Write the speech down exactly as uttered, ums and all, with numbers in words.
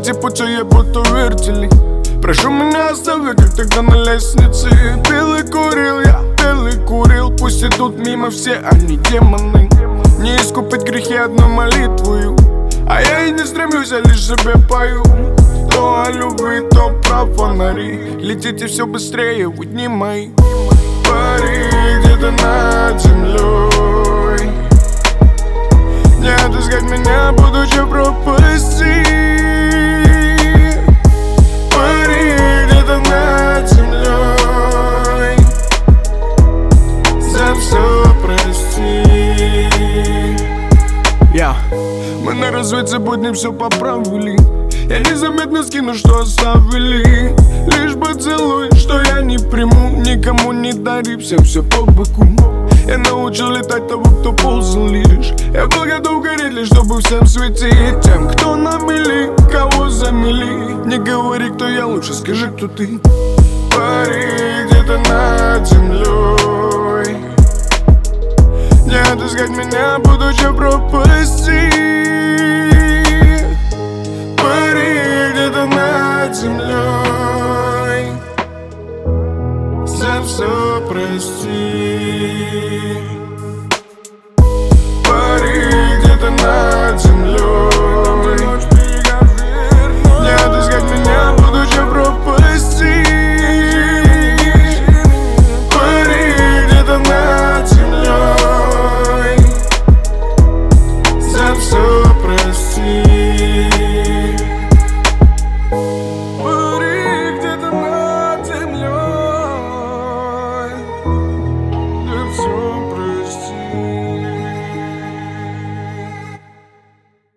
эти пути я будто вертели. Прошу меня оставь, как тогда на лестнице. Пил и курил я, пил и курил. Пусть идут мимо все они демоны. Не искупить грехи одной молитвою. А я и не стремлюсь, я лишь себе пою. То о любви, то про фонари. Летите все быстрее, вы дни мои. Пари где-то над землей. Не отыскать меня, будучи в пропасти. Пари где-то над землей. За все прости. Я, мы на рассвете будем все поправили. Я незаметно скину, что оставили. Лишь поцелуй, что я не приму. Никому не дари, всем все по боку. Я научил летать того, кто ползал лишь. Я был готов гореть лишь, чтобы всем светить. Тем, кто на мели, кого замели. Не говори, кто я, лучше скажи, кто ты. Пари где-то над землей. Не отыскать меня, будучи в пропасти. Пари где-то над землей.